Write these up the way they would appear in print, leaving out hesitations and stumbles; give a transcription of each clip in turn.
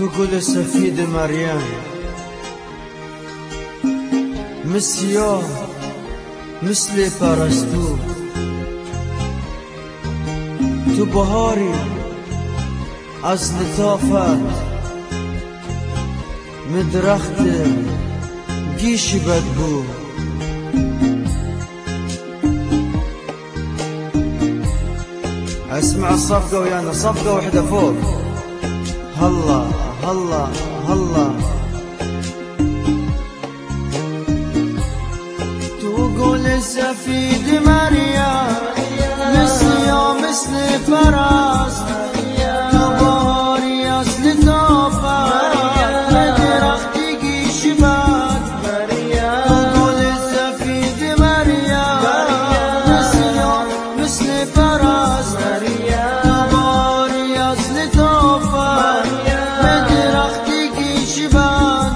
تو گل سفید مریم، مسیاه مثل پرستو، تو بهاری از لطافت، مدرخت گیش بدبو. اسمع الصفقة ويانا، صفقة واحدة فوق. هلا هلا هلا تقول سفيد مريم، مسيا مثل فراس، تباري أصل طافة مدرخت جيش باد. تقول سفيد مريم، مسيا مثل فراس، تباري أصل طافة مدرخت جيش باد.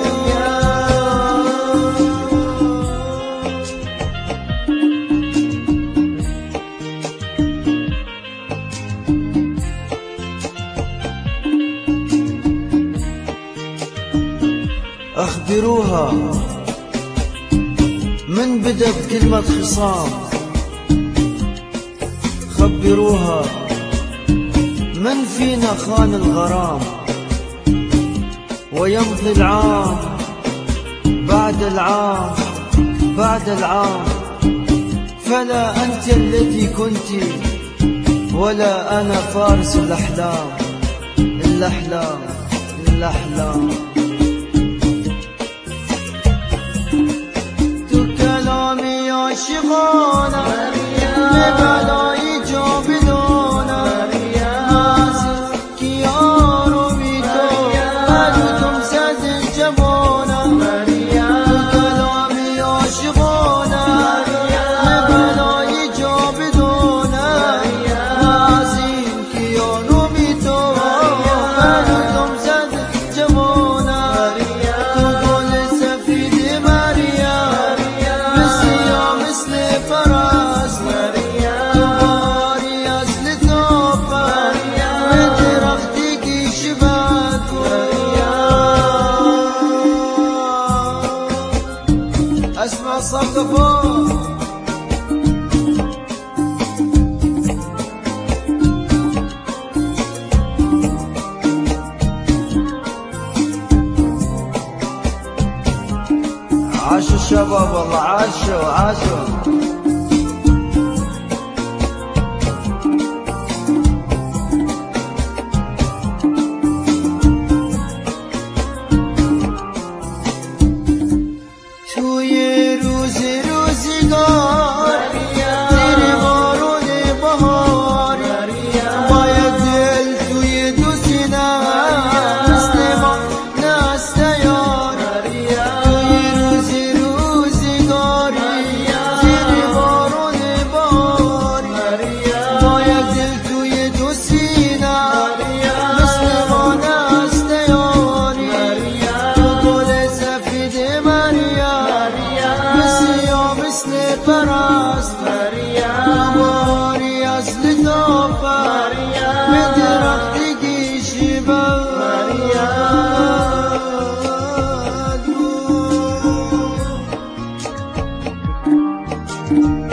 أخبروها من بدأ بكلمة خصام، خبروها من فينا خان الغرام، ويمضي العام بعد العام بعد العام، فلا أنت التي كنت ولا أنا فارس الأحلام الأحلام الأحلام. كلامي عاشقانا ببلای جا بدانا، که یارو بی تو قلبم زد جوانا. کلامی عاشقانا ببلای جا بدانا، که یارو بی تو قلبم زد جوانا. تو گل سفید مریم، مثل فراس، تباري أصل طافة مدرخت جيش باد. أسمع الصفقة فوق. عاشوا الشباب والله، عاشوا عاشوا. توی روزگار زیر بارون بهار، باید دل توی دو سینه مثل ما نست یار. توی روزگار زیر بارون بهار، باید دل توی دو سینه مثل ما نست یار. تو گل سفید مریم، مثل فراس، تباري أصل طافة مدرخت جيش باد.